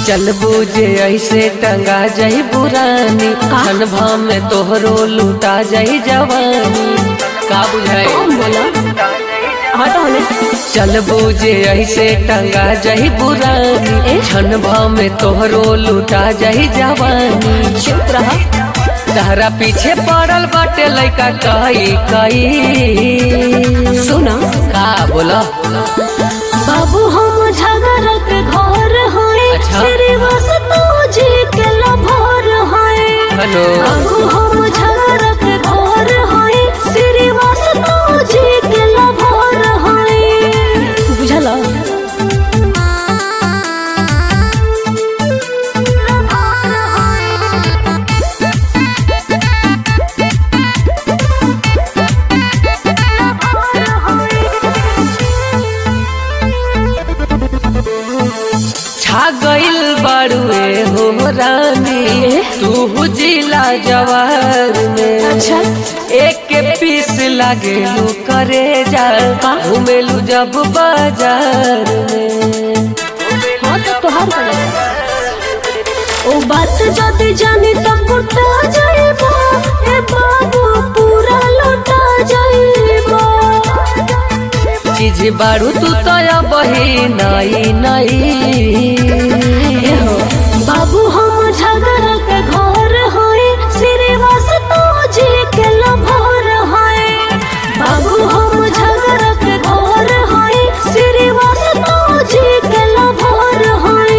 चल बूझे ऐसे टंगा जाई पुरानी खनभा में तोहरो लूटा जाई जवानी का बुझाए बोला हाँ तो हमें चल बूझे ऐसे टंगा जाई पुरानी खनभा में तोहरो लूटा जाई जवानी चुप रहा तहरा पीछे पड़ल बाटे लइका कई कई सुना का बोला बाबू हम झगड़ के घर होए अच्छा। श्रीवास जी के लभर होए हेलो बाबू हम झगड़ के घर होए श्रीवास जी के लभर होए बुझला छा गइल बाड़ुए हो रानी तू जिला जवार में अच्छा एक के पीस लागेलू करे जा घूमेलू जब बाजार में हाँ तो तोहार ओ बात जदी जानी तो कुटा जाइबो ए बाबू पूरा लौटा जाइबो चीज बाड़ू तू तो बही नाई नाई बाबू हम झगड़ के घर होए श्रीवास जी के लभर होए बाबू हम झगड़ के घर होए श्रीवास जी के लभर होए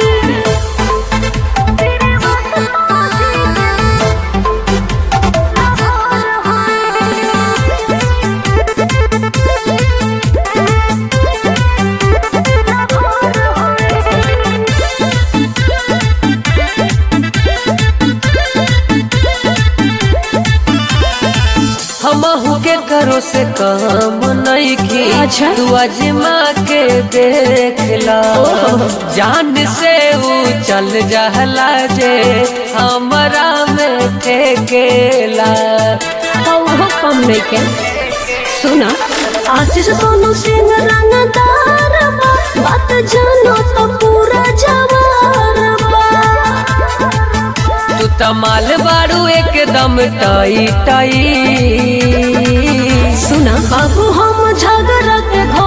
हमहू के करो से काम नहीं की अच्छा। तू अजमा के देखला जान से ऊ चल जहला जे हमरा में ठेकेला वो कम नहीं के सुना आशीष सोनू सिंह रंगदार बा बात जानो तो पूरा जवार बा तू तमाल बाड़ू एकदम टाई टाई सुना बाबू हम झगड़ के घर